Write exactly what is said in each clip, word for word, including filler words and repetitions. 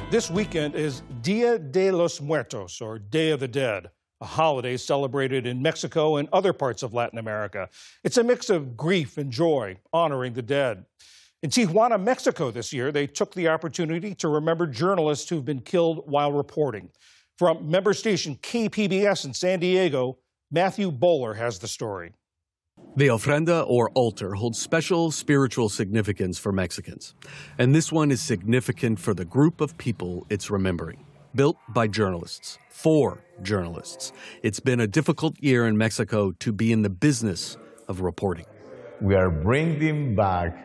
This weekend is Dia de los Muertos, or Day of the Dead, a holiday celebrated in Mexico and other parts of Latin America. It's a mix of grief and joy, honoring the dead. In Tijuana, Mexico this year, they took the opportunity to remember journalists who've been killed while reporting. From member station K P B S in San Diego, Matthew Bowler has the story. The ofrenda, or altar, holds special spiritual significance for Mexicans. And this one is significant for the group of people it's remembering. Built by journalists, for journalists. It's been a difficult year in Mexico to be in the business of reporting. We are bringing back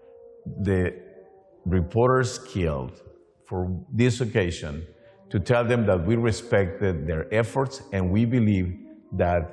the reporters killed for this occasion to tell them that we respected their efforts and we believe that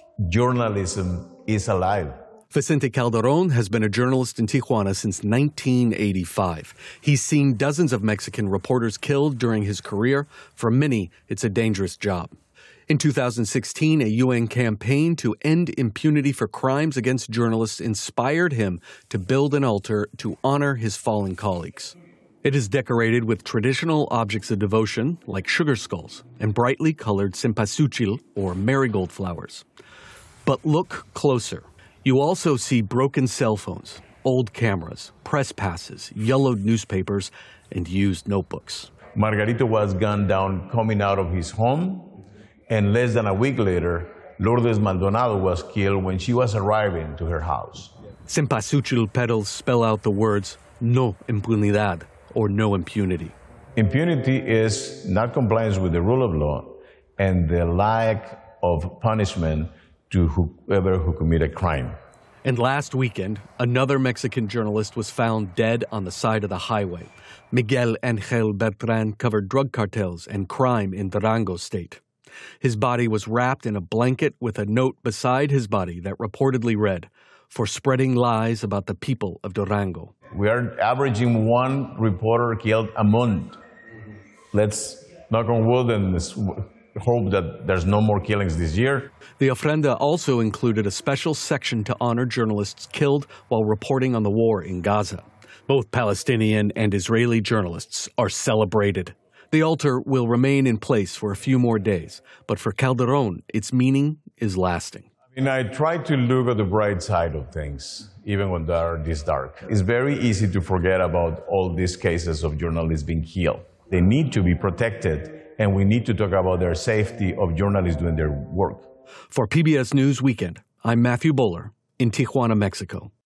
journalism is alive. Vicente Calderon has been a journalist in Tijuana since nineteen eighty-five. He's seen dozens of Mexican reporters killed during his career. For many, it's a dangerous job. In two thousand sixteen, a U N campaign to end impunity for crimes against journalists inspired him to build an altar to honor his fallen colleagues. It is decorated with traditional objects of devotion, like sugar skulls, and brightly colored cempasúchil, or marigold flowers. But look closer. You also see broken cell phones, old cameras, press passes, yellowed newspapers, and used notebooks. Margarito was gunned down coming out of his home, and less than a week later, Lourdes Maldonado was killed when she was arriving to her house. Cempasúchil petals spell out the words, no impunidad, or no impunity. Impunity is not compliance with the rule of law and the lack of punishment to whoever who committed crime. And last weekend, another Mexican journalist was found dead on the side of the highway. Miguel Angel Bertran covered drug cartels and crime in Durango state. His body was wrapped in a blanket with a note beside his body that reportedly read, "For spreading lies about the people of Durango." We are averaging one reporter killed a month. Let's knock on wood and hope that there's no more killings this year. The ofrenda also included a special section to honor journalists killed while reporting on the war in Gaza. Both Palestinian and Israeli journalists are celebrated. The altar will remain in place for a few more days, but for Calderon, its meaning is lasting. I mean, I try to look at the bright side of things, even when they are this dark. It's very easy to forget about all these cases of journalists being killed. They need to be protected, and we need to talk about their safety of journalists doing their work. For P B S News Weekend, I'm Matthew Bowler in Tijuana, Mexico.